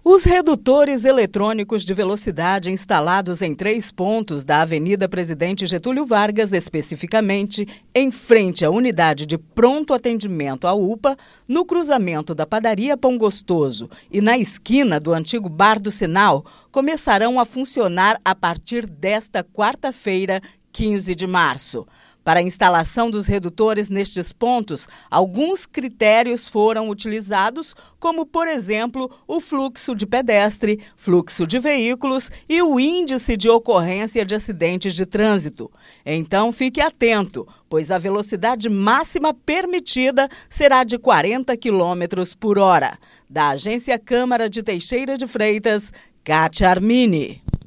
Os redutores eletrônicos de velocidade instalados em 3 pontos da Avenida Presidente Getúlio Vargas, especificamente em frente à unidade de pronto atendimento à UPA, no cruzamento da Padaria Pão Gostoso e na esquina do antigo Bar do Sinal, começarão a funcionar a partir desta quarta-feira, 15 de março. Para a instalação dos redutores nestes pontos, alguns critérios foram utilizados, como, por exemplo, o fluxo de pedestre, fluxo de veículos e o índice de ocorrência de acidentes de trânsito. Então, fique atento, pois a velocidade máxima permitida será de 40 km por hora. Da Agência Câmara de Teixeira de Freitas, Kátia Armini.